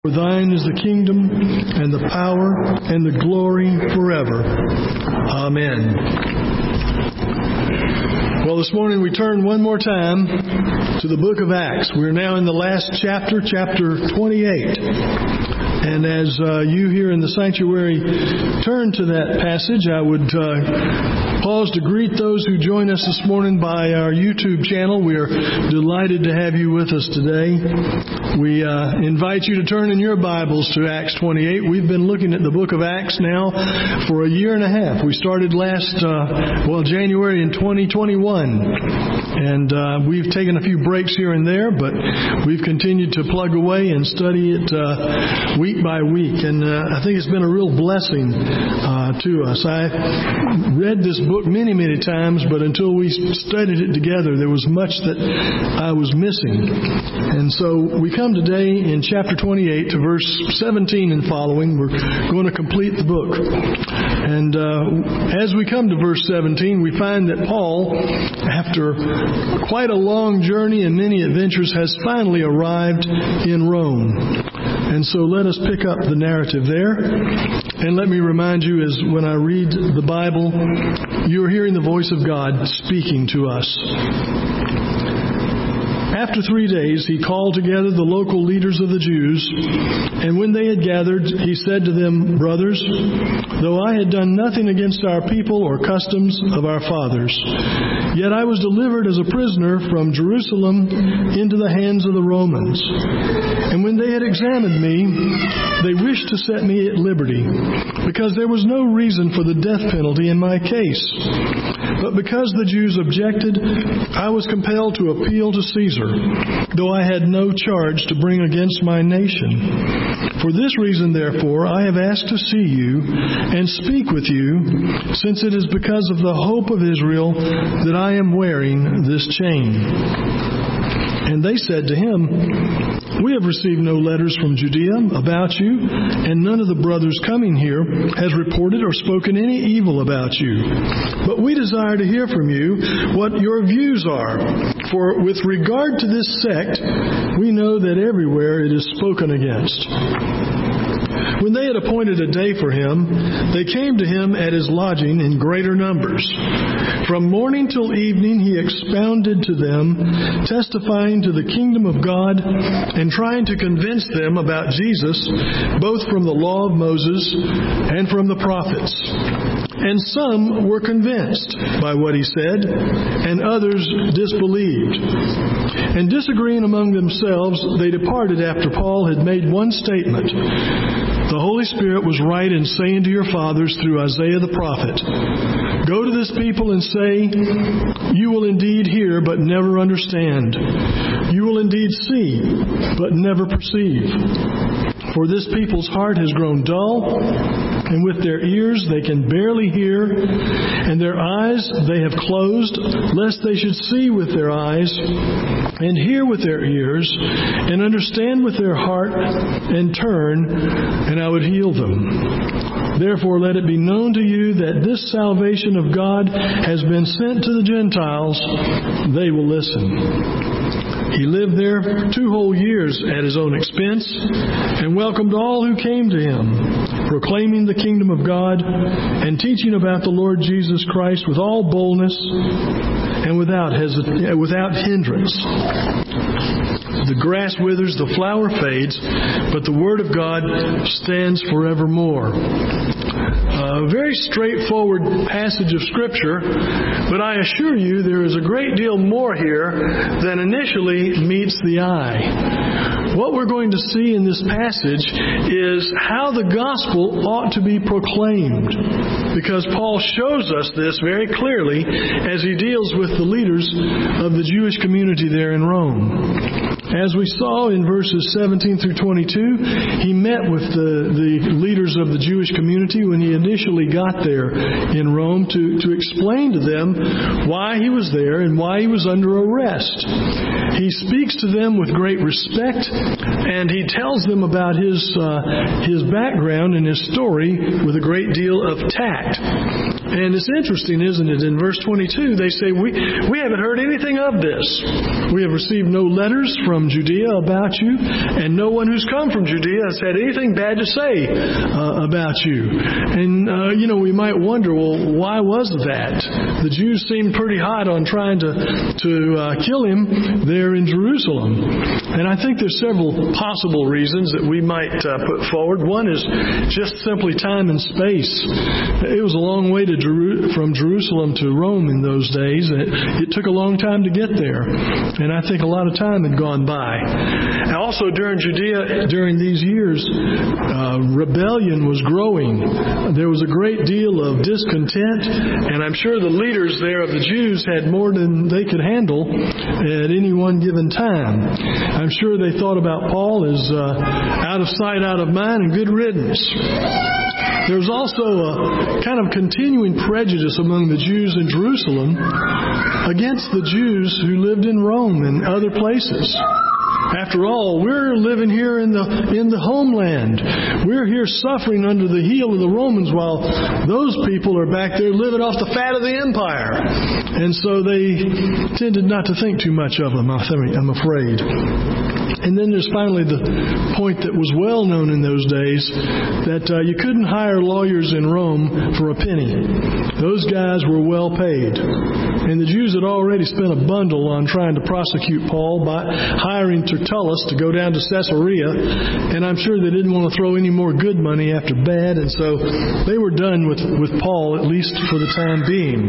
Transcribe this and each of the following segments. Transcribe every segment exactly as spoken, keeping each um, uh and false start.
For thine is the kingdom, and the power, and the glory forever. Amen. Well, this morning we turn one more time to the book of Acts. We're now in the last chapter, chapter twenty-eight. And as uh, you here in the sanctuary turn to that passage, I would uh, pause to greet those who join us this morning by our YouTube channel. We are delighted to have you with us today. We uh, invite you to turn in your Bibles to Acts twenty-eight. We've been looking at the book of Acts now for a year and a half. We started last, uh, well, January in twenty twenty-one. And uh, we've taken a few breaks here and there, but we've continued to plug away and study it uh, week by week. And uh, I think it's been a real blessing uh, to us. I read this book many, many times, but until we studied it together, there was much that I was missing. And so we come today in chapter twenty-eight to verse seventeen and following. We're going to complete the book. And uh, as we come to verse seventeen, we find that Paul, after quite a long journey and many adventures, has finally arrived in Rome. And so let us pick up the narrative there. And let me remind you, as when I read the Bible, you're hearing the voice of God speaking to us. After three days, he called together the local leaders of the Jews, and when they had gathered, he said to them, "Brothers, though I had done nothing against our people or customs of our fathers, yet I was delivered as a prisoner from Jerusalem into the hands of the Romans. And when they had examined me, they wished to set me at liberty, because there was no reason for the death penalty in my case. But because the Jews objected, I was compelled to appeal to Caesar, though I had no charge to bring against my nation. For this reason, therefore, I have asked to see you and speak with you, since it is because of the hope of Israel that I am wearing this chain." And they said to him, "We have received no letters from Judea about you, and none of the brothers coming here has reported or spoken any evil about you. But we desire to hear from you what your views are. For with regard to this sect, we know that everywhere it is spoken against." When they had appointed a day for him, they came to him at his lodging in greater numbers. From morning till evening he expounded to them, testifying to the kingdom of God and trying to convince them about Jesus, both from the law of Moses and from the prophets. And some were convinced by what he said, and others disbelieved. And disagreeing among themselves, they departed after Paul had made one statement: "The Holy Spirit was right in saying to your fathers through Isaiah the prophet, 'Go to this people and say, you will indeed hear but never understand. You will indeed see but never perceive. For this people's heart has grown dull, and with their ears they can barely hear, and their eyes they have closed, lest they should see with their eyes, and hear with their ears, and understand with their heart, and turn, and I would heal them. Therefore let it be known to you that this salvation of God has been sent to the Gentiles. They will listen.' He lived there two whole years at his own expense and welcomed all who came to him, proclaiming the kingdom of God and teaching about the Lord Jesus Christ with all boldness and without hesit- without hindrance. The grass withers, the flower fades, but the word of God stands forevermore." A very straightforward passage of Scripture, but I assure you there is a great deal more here than initially meets the eye. What we're going to see in this passage is how the gospel ought to be proclaimed, because Paul shows us this very clearly as he deals with the leaders of the Jewish community there in Rome. As we saw in verses seventeen through twenty-two, he met with the, the leaders of the Jewish community when he initially got there in Rome to, to explain to them why he was there and why he was under arrest. He speaks to them with great respect, and he tells them about his, uh, his background and his story with a great deal of tact. And it's interesting, isn't it? In verse twenty-two, they say, we, we haven't heard anything of this. We have received no letters from Judea about you, and no one who's come from Judea has had anything bad to say uh, about you. And, uh, you know, we might wonder, well, why was that? The Jews seemed pretty hot on trying to, to uh, kill him there in Jerusalem. And I think there's several possible reasons that we might uh, put forward. One is just simply time and space. It was a long way to Jeru- from Jerusalem to Rome in those days. It, it took a long time to get there. And I think a lot of time had gone by. And also during Judea, during these years, uh, rebellion was growing. There was a great deal of discontent, and I'm sure the leaders there of the Jews had more than they could handle at any one given time. I'm sure they thought about Paul as uh, out of sight, out of mind, and good riddance. There's also a kind of continuing prejudice among the Jews in Jerusalem against the Jews who lived in Rome and other places. After all, we're living here in the in the homeland. We're here suffering under the heel of the Romans while those people are back there living off the fat of the empire. And so they tended not to think too much of them, I'm afraid. And then there's finally the point that was well known in those days, that uh, you couldn't hire lawyers in Rome for a penny. Those guys were well paid. And the Jews had already spent a bundle on trying to prosecute Paul by hiring Tertullus to go down to Caesarea. And I'm sure they didn't want to throw any more good money after bad. And so they were done with, with Paul, at least for the time being.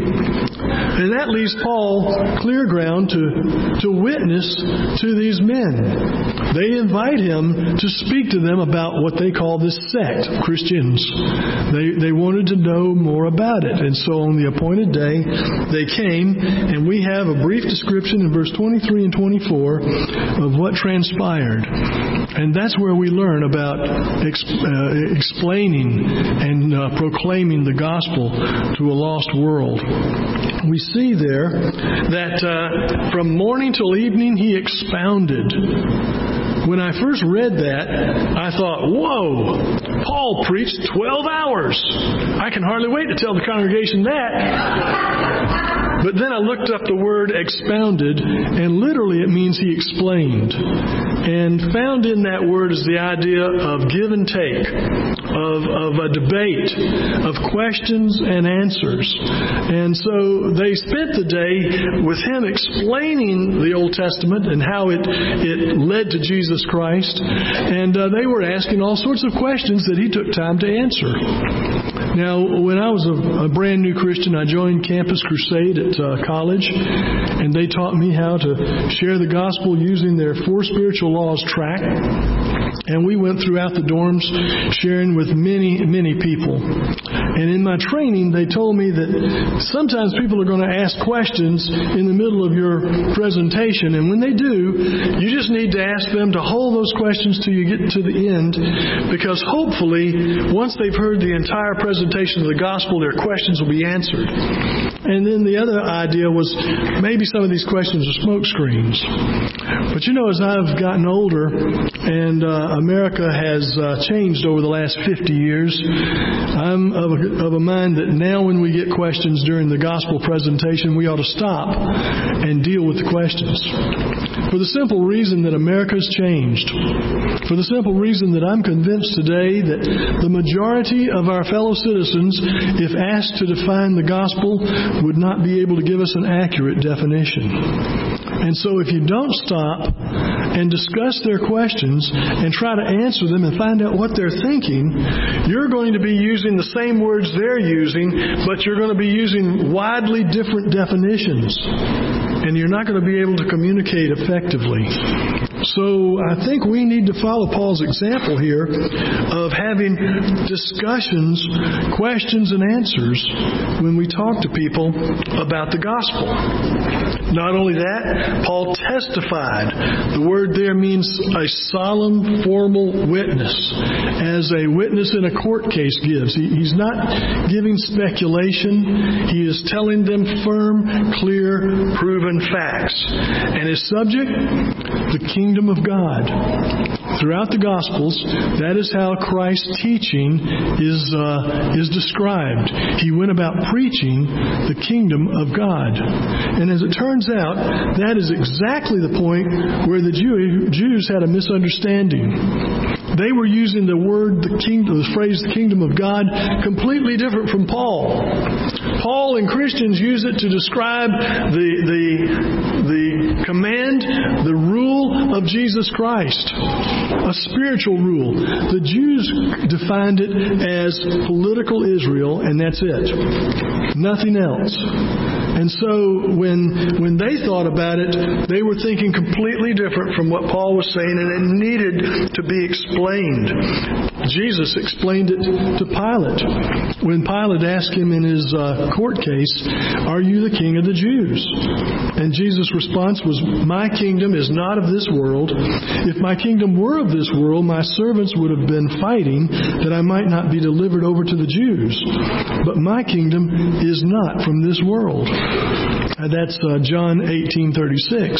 And that leaves Paul clear ground to, to witness to these men. They invite him to speak to them about what they call this sect of Christians. They they wanted to know more about it. And so on the appointed day, they came, and we have a brief description in verse twenty-three and twenty-four of what transpired. And that's where we learn about ex- uh, explaining and uh, proclaiming the gospel to a lost world. We see there that uh, from morning till evening he expounded. When I first read that, I thought, whoa, Paul preached twelve hours. I can hardly wait to tell the congregation that. But then I looked up the word expounded, and literally it means he explained. And found in that word is the idea of give and take, of, of a debate, of questions and answers. And so they spent the day with him explaining the Old Testament and how it, it led to Jesus Christ. And uh, they were asking all sorts of questions that he took time to answer. Now, when I was a, a brand new Christian, I joined Campus Crusade at uh, college, and they taught me how to share the gospel using their Four Spiritual Laws tract. And we went throughout the dorms sharing with many, many people. And in my training, they told me that sometimes people are going to ask questions in the middle of your presentation. And when they do, you just need to ask them to hold those questions till you get to the end. Because hopefully, once they've heard the entire presentation of the gospel, their questions will be answered. And then the other idea was maybe some of these questions are smoke screens. But you know, as I've gotten older and uh, America has uh, changed over the last fifty years, I'm of a, of a mind that now when we get questions during the gospel presentation, we ought to stop and deal with the questions. For the simple reason that America's changed. For the simple reason that I'm convinced today that the majority of our fellow citizens, if asked to define the gospel, would not be able to give us an accurate definition. And so if you don't stop and discuss their questions and try to answer them and find out what they're thinking, you're going to be using the same words they're using, but you're going to be using widely different definitions. And you're not going to be able to communicate effectively. So I think we need to follow Paul's example here of having discussions, questions, and answers when we talk to people about the gospel. Not only that, Paul testified. The word there means a solemn, formal witness, as a witness in a court case gives. He, he's not giving speculation. He is telling them firm, clear, proven facts. And his subject, the kingdom kingdom of God. Throughout the Gospels, that is how Christ's teaching is uh, is described. He went about preaching the kingdom of God. And as it turns out, that is exactly the point where the Jew, Jews had a misunderstanding. They were using the word, the kingdom, the phrase, the kingdom of God, completely different from Paul. Paul and Christians use it to describe the the the command, the rule of Jesus Christ, a spiritual rule. The Jews defined it as political Israel, and that's it. Nothing else. And so when when they thought about it, they were thinking completely different from what Paul was saying, and it needed to be explained. Jesus explained it to Pilate. When Pilate asked him in his uh, court case, "Are you the king of the Jews?" And Jesus' response was, "My kingdom is not of this world. If my kingdom were of this world, my servants would have been fighting that I might not be delivered over to the Jews. But my kingdom is not from this world." And that's uh, John eighteen thirty-six.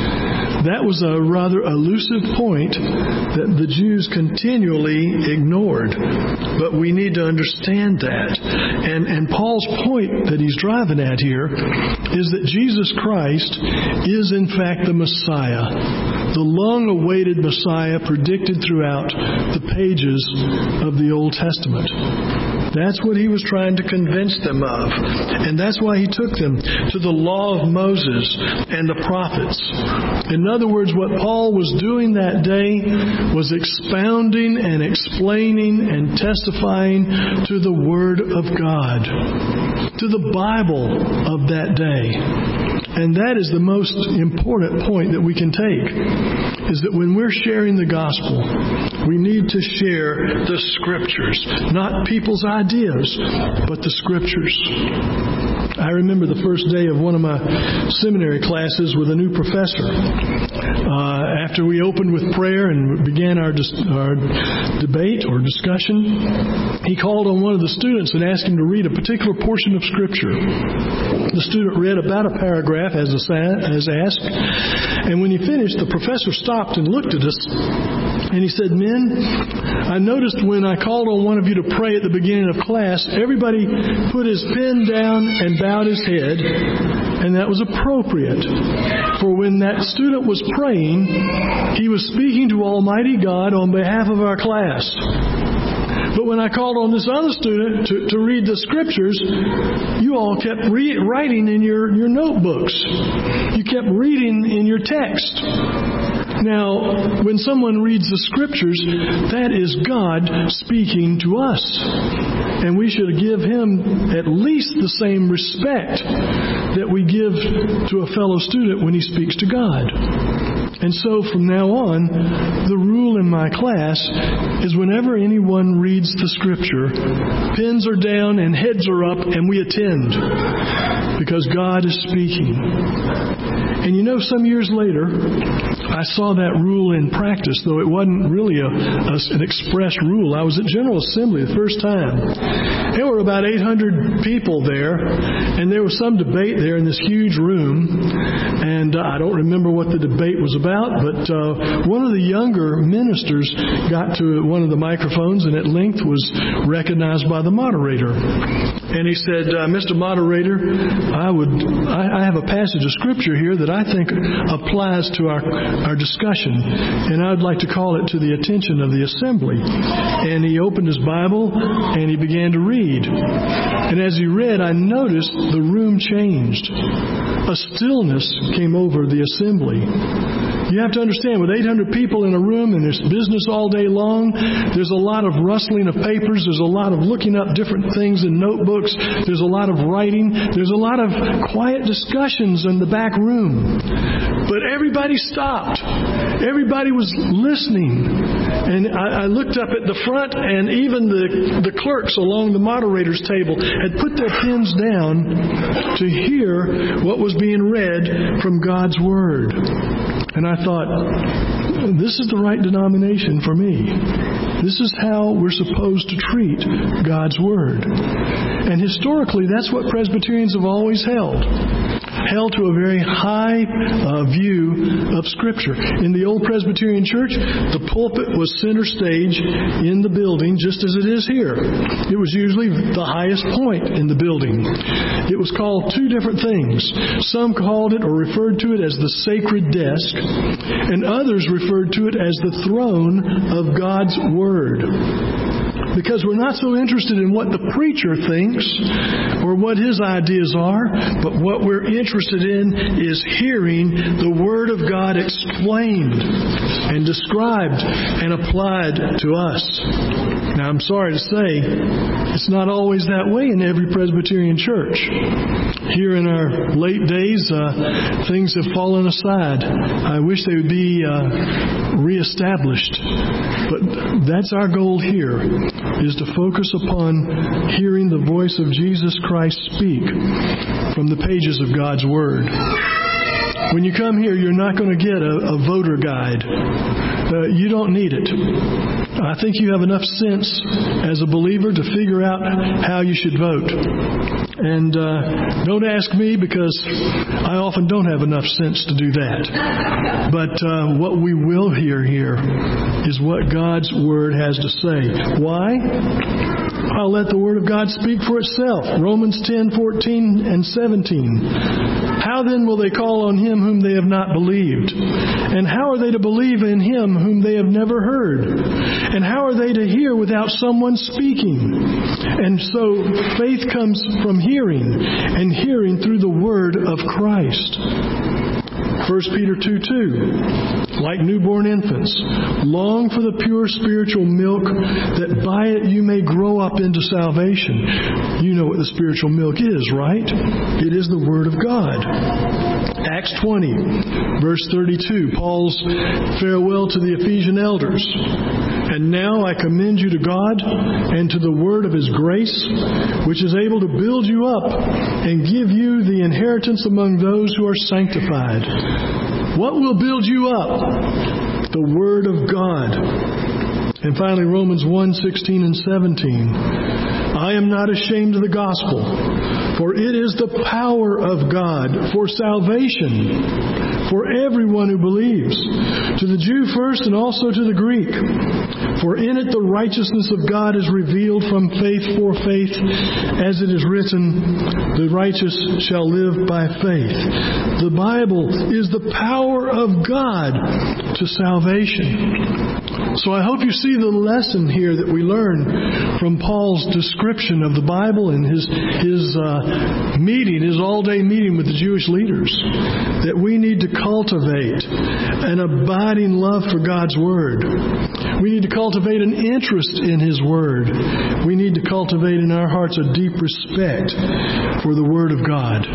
That was a rather elusive point that the Jews continually ignored. But we need to understand that. And, and Paul's point that he's driving at here is that Jesus Christ is in fact the Messiah, the long-awaited Messiah predicted throughout the pages of the Old Testament. That's what he was trying to convince them of. And that's why he took them to the law of Moses and the prophets. In other words, what Paul was doing that day was expounding and explaining and testifying to the Word of God, to the Bible of that day. And that is the most important point that we can take, is that when we're sharing the gospel, we need to share the Scriptures, not people's ideas, but the Scriptures. I remember the first day of one of my seminary classes with a new professor. Uh, after we opened with prayer and began our, dis- our debate or discussion, he called on one of the students and asked him to read a particular portion of Scripture. The student read about a paragraph as, as asked, and when he finished, the professor stopped and looked at us, and he said, "Men, I noticed when I called on one of you to pray at the beginning of class, everybody put his pen down and bowed his head, and that was appropriate. For when that student was praying, he was speaking to Almighty God on behalf of our class. But when I called on this other student to, to read the Scriptures, you all kept re- writing in your, your notebooks. You kept reading in your text." Now, when someone reads the Scriptures, that is God speaking to us. And we should give Him at least the same respect that we give to a fellow student when he speaks to God. And so from now on, the rule in my class is whenever anyone reads the Scripture, pens are down and heads are up and we attend, because God is speaking. And you know, some years later, I saw that rule in practice, though it wasn't really a, a, an express rule. I was at General Assembly the first time. There were about eight hundred people there, and there was some debate there in this huge room. And uh, I don't remember what the debate was about, but uh, one of the younger ministers got to one of the microphones and at length was recognized by the moderator. And he said, uh, "Mister Moderator, I would I, I have a passage of Scripture here that I think applies to our, our discussion, and I'd like to call it to the attention of the assembly." And he opened his Bible and he began to read. And as he read, I noticed the room changed. A stillness came over the assembly. You have to understand, with eight hundred people in a room and there's business all day long, there's a lot of rustling of papers, there's a lot of looking up different things in notebooks, there's a lot of writing, there's a lot of quiet discussions in the back room. But everybody stopped. Everybody was listening. And I, I looked up at the front, and even the, the clerks along the moderator's table had put their pens down to hear what was being read from God's Word. And I thought, this is the right denomination for me. This is how we're supposed to treat God's Word. And historically, that's what Presbyterians have always held. held to a very high uh, view of Scripture. In the old Presbyterian church, the pulpit was center stage in the building, just as it is here. It was usually the highest point in the building. It was called two different things. Some called it or referred to it as the sacred desk, and others referred to it as the throne of God's Word. Because we're not so interested in what the preacher thinks or what his ideas are, but what we're interested in is hearing the Word of God explained and described and applied to us. Now, I'm sorry to say, it's not always that way in every Presbyterian church. Here in our late days, uh, things have fallen aside. I wish they would be uh, reestablished. But that's our goal here, is to focus upon hearing the voice of Jesus Christ speak from the pages of God's Word. When you come here, you're not going to get a, a voter guide. Uh, you don't need it. I think you have enough sense as a believer to figure out how you should vote. And uh, don't ask me, because I often don't have enough sense to do that. But uh, what we will hear here is what God's Word has to say. Why? I'll let the Word of God speak for itself. Romans ten, fourteen, and seventeen. How then will they call on Him whom they have not believed? And how are they to believe in Him whom they have never heard? And how are they to hear without someone speaking? And so faith comes from hearing, and hearing through the Word of Christ. First Peter two two, like newborn infants, long for the pure spiritual milk, that by it you may grow up into salvation. You know what the spiritual milk is, right? It is the Word of God. Acts twenty, verse thirty-two, Paul's farewell to the Ephesian elders. And now I commend you to God and to the word of His grace, which is able to build you up and give you the inheritance among those who are sanctified. What will build you up? The Word of God. And finally, Romans one, sixteen and seventeen. I am not ashamed of the gospel, for it is the power of God for salvation for everyone who believes, to the Jew first and also to the Greek. For in it the righteousness of God is revealed from faith for faith, as it is written, the righteous shall live by faith. The Bible is the power of God to salvation. So I hope you see the lesson here that we learn from Paul's description of the Bible and his his uh, meeting, his all-day meeting with the Jewish leaders, that we need to cultivate an abiding love for God's Word. We need to cultivate an interest in His Word. We need to cultivate in our hearts a deep respect for the Word of God.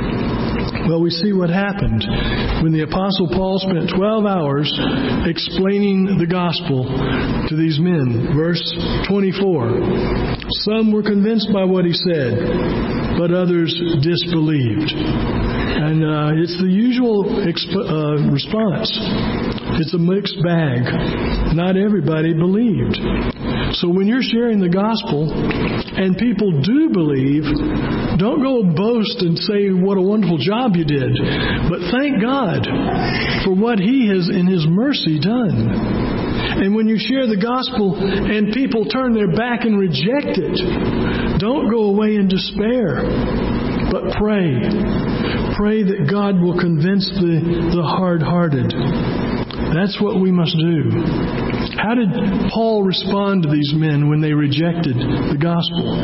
Well, we see what happened when the Apostle Paul spent twelve hours explaining the gospel to these men. Verse twenty-four. Some were convinced by what he said, but others disbelieved. And uh, it's the usual exp- uh, response. It's a mixed bag. Not everybody believed. So when you're sharing the gospel and people do believe, don't go boast and say what a wonderful job you did, but thank God for what He has in His mercy done. And when you share the gospel and people turn their back and reject it, don't go away in despair, but pray. Pray that God will convince the, the hard-hearted. That's what we must do. How did Paul respond to these men when they rejected the gospel?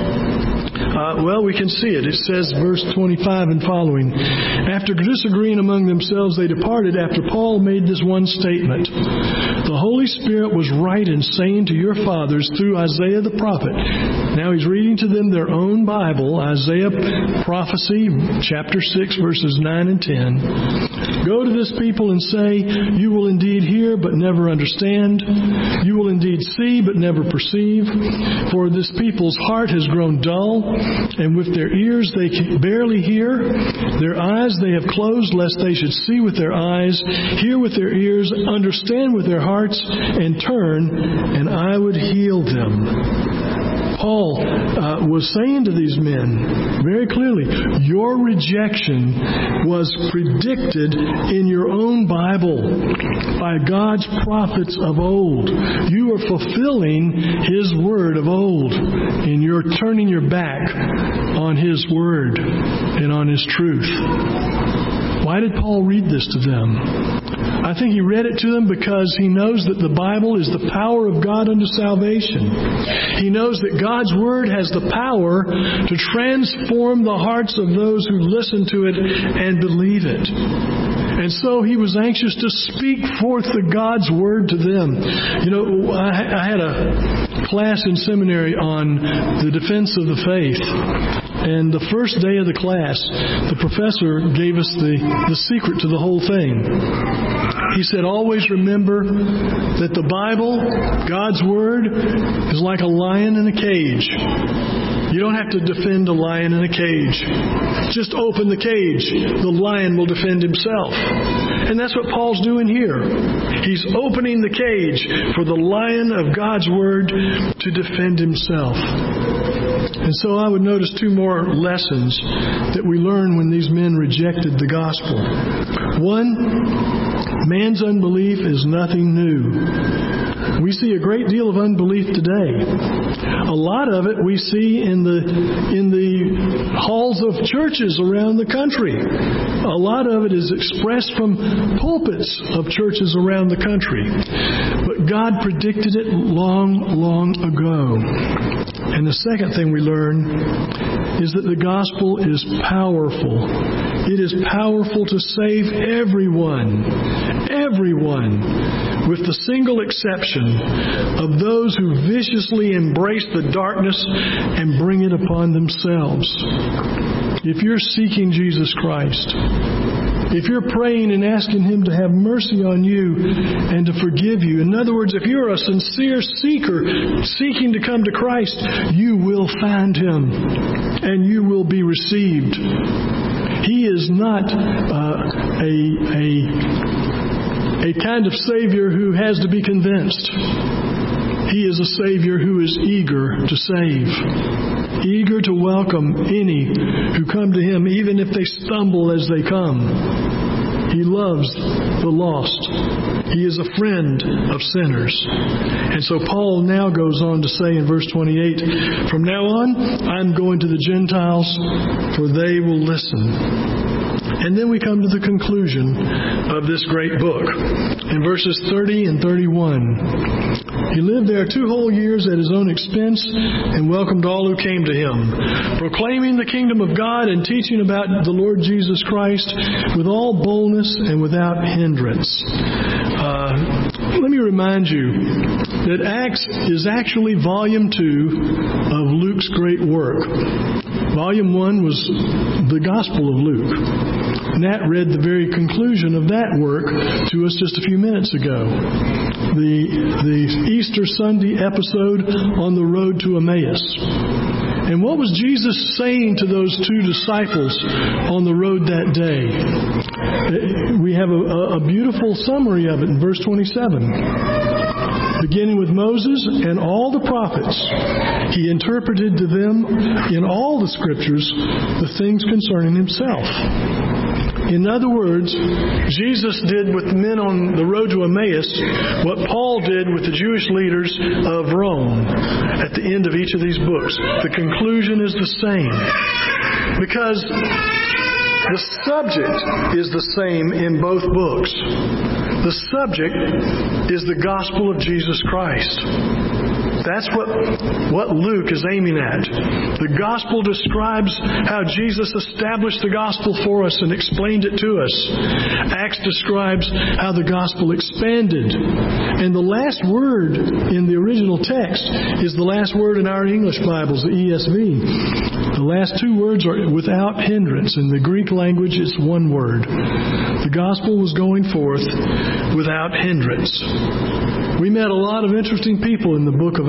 Uh, well, we can see it. It says, verse twenty-five and following, after disagreeing among themselves, they departed after Paul made this one statement. The Holy Spirit was right in saying to your fathers through Isaiah the prophet. Now he's reading to them their own Bible, Isaiah prophecy, chapter six, verses nine and ten. Go to this people and say, you will indeed hear, but never understand. You will indeed see, but never perceive. For this people's heart has grown dull, and with their ears they can barely hear. Their eyes they have closed, lest they should see with their eyes, hear with their ears, understand with their hearts, and turn, and I would heal them. Paul Paul uh, was saying to these men very clearly, your rejection was predicted in your own Bible by God's prophets of old. You are fulfilling His word of old, and you're turning your back on His word and on His truth. Why did Paul read this to them? I think he read it to them because he knows that the Bible is the power of God unto salvation. He knows that God's Word has the power to transform the hearts of those who listen to it and believe it. And so he was anxious to speak forth the God's Word to them. You know, I, I had a class in seminary on the defense of the faith. And the first day of the class, the professor gave us the, the secret to the whole thing. He said, always remember that the Bible, God's Word, is like a lion in a cage. You don't have to defend a lion in a cage. Just open the cage. The lion will defend himself. And that's what Paul's doing here. He's opening the cage for the lion of God's Word to defend himself. And so I would notice two more lessons that we learn when these men rejected the gospel. One, man's unbelief is nothing new. We see a great deal of unbelief today. A lot of it we see in the in the halls of churches around the country. A lot of it is expressed from pulpits of churches around the country. But God predicted it long, long ago. And the second thing we learn is that the gospel is powerful. It is powerful to save everyone. Everyone. With the single exception of those who viciously embrace the darkness and bring it upon themselves. If you're seeking Jesus Christ, if you're praying and asking Him to have mercy on you and to forgive you, in other words, if you're a sincere seeker seeking to come to Christ, you will find Him and you will be received. He is not uh, a, a A kind of Savior who has to be convinced. He is a Savior who is eager to save, eager to welcome any who come to Him, even if they stumble as they come. He loves the lost. He is a friend of sinners. And so Paul now goes on to say in verse twenty-eight, from now on, I'm going to the Gentiles, for they will listen. And then we come to the conclusion of this great book. In verses thirty and thirty-one, he lived there two whole years at his own expense and welcomed all who came to him, proclaiming the kingdom of God and teaching about the Lord Jesus Christ with all boldness and without hindrance. Uh, let me remind you that Acts is actually volume two of Luke's great work. Volume one was the Gospel of Luke. Nat read the very conclusion of that work to us just a few minutes ago. The, the Easter Sunday episode on the road to Emmaus. And what was Jesus saying to those two disciples on the road that day? We have a, a beautiful summary of it in verse twenty-seven. Beginning with Moses and all the prophets, He interpreted to them in all the Scriptures the things concerning Himself. In other words, Jesus did with the men on the road to Emmaus what Paul did with the Jewish leaders of Rome at the end of each of these books. The conclusion is the same. Because the subject is the same in both books. The subject is the gospel of Jesus Christ. That's what, what Luke is aiming at. The gospel describes how Jesus established the gospel for us and explained it to us. Acts describes how the gospel expanded. And the last word in the original text is the last word in our English Bibles, the E S V. The last two words are without hindrance. In the Greek language, it's one word. The gospel was going forth without hindrance. We met a lot of interesting people in the book of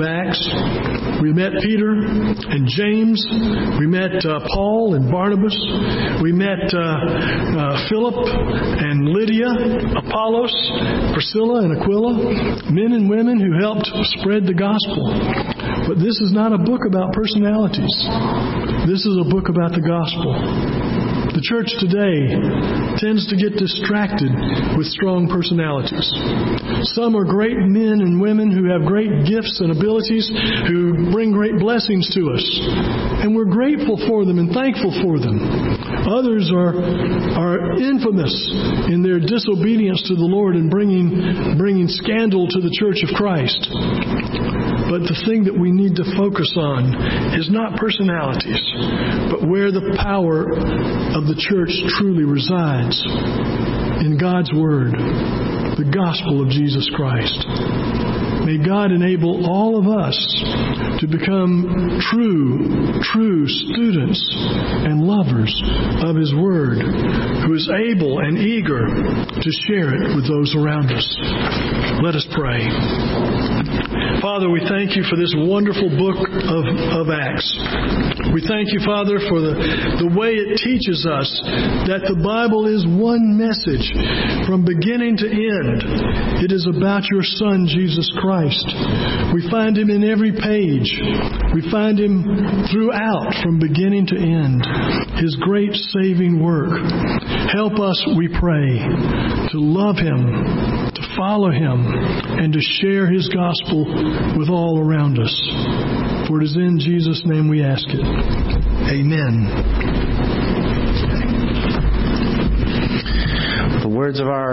of Acts. We met Peter and James. We met uh, Paul and Barnabas. We met uh, uh, Philip and Lydia, Apollos, Priscilla and Aquila, men and women who helped spread the gospel. But this is not a book about personalities. This is a book about the gospel. The church today tends to get distracted with strong personalities. Some are great men and women who have great gifts and abilities, who bring great blessings to us. And we're grateful for them and thankful for them. Others are, are infamous in their disobedience to the Lord and bringing, bringing scandal to the church of Christ. But the thing that we need to focus on is not personalities, but where the power of the church truly resides, in God's Word, the gospel of Jesus Christ. May God enable all of us to become true, true students and lovers of His Word, who is able and eager to share it with those around us. Let us pray. Father, we thank You for this wonderful book of, of Acts. We thank You, Father, for the, the way it teaches us that the Bible is one message from beginning to end. It is about Your Son, Jesus Christ. We find Him in every page. We find Him throughout, from beginning to end. His great saving work. Help us, we pray, to love Him, to follow Him, and to share His gospel with all around us. For it is in Jesus' name we ask it. Amen. The words of our